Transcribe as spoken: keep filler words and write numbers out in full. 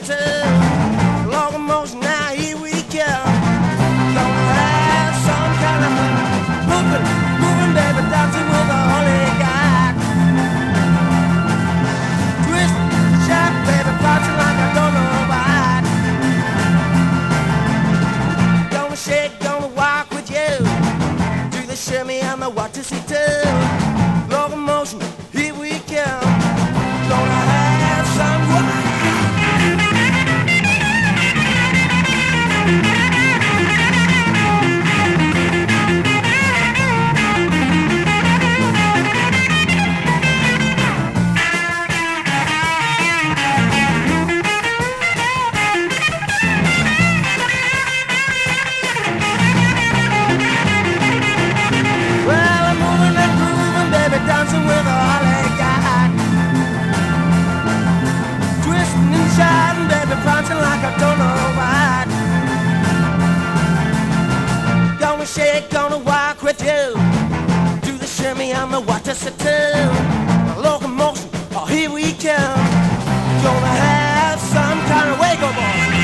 too. Locomotion, now here we go. Gonna have some kind of fun. Moving, moving, baby, dancing with the holy God. Twist, shout, baby, bouncing like I don't know why. Gonna shake, gonna walk with you. Do the shimmy and the what to see too. Locomotion, here we come. Gonna have some fun. Dancing with all I got. Twisting and shouting, baby, prancing like I don't know what. Gonna shake, gonna walk with you. Do the shimmy on the water set too. Locomotion, oh here we come. Gonna have some kind of wake up.